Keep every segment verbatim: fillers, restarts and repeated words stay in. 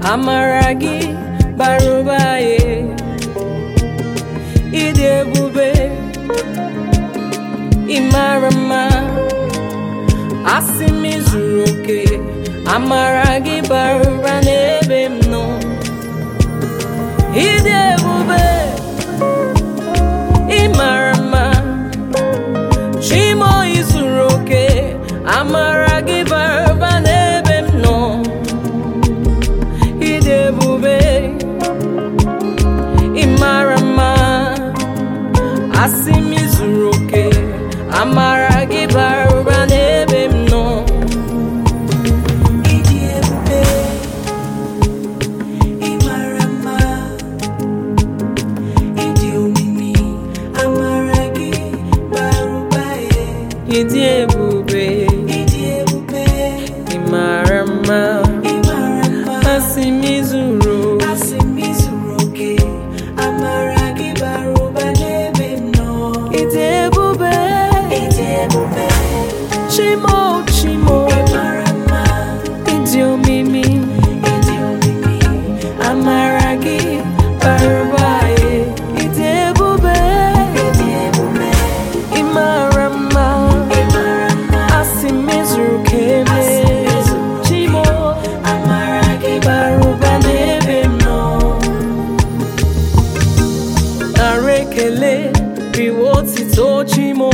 amara gị bara ụba ye ịdị ebube ịmara mma asị m zuru oke amara gị bara ụba n'ebe m nọ ịdị ebube ịmara mma chimo zuru oke amara gị bara ụba n'ebe m nọ ịdị ebube ịmara mma asị m zuru oke amara gị bara ụba n'ebe m nọ ịdị ebube ịmara mma ịdị omimi amara gị bara ụba ịdị ebube ịdị ebube ịmara mma asị m zuru asị m zuru oke amara gị bara ụba n'ebe m nọ ịdị ebube ịdị ebube chimo chimo ịmara mma ịdị omimi ịdị omimi amara gị bara ụba ịdị ebube ịdị ebube ịmara mma ịmara mma asị m zuru oke chimo amara gị bara ụba n'ebe m nọ nara ekele riwe otito chimo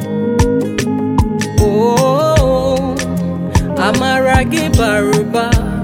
oh amara gị bara ụba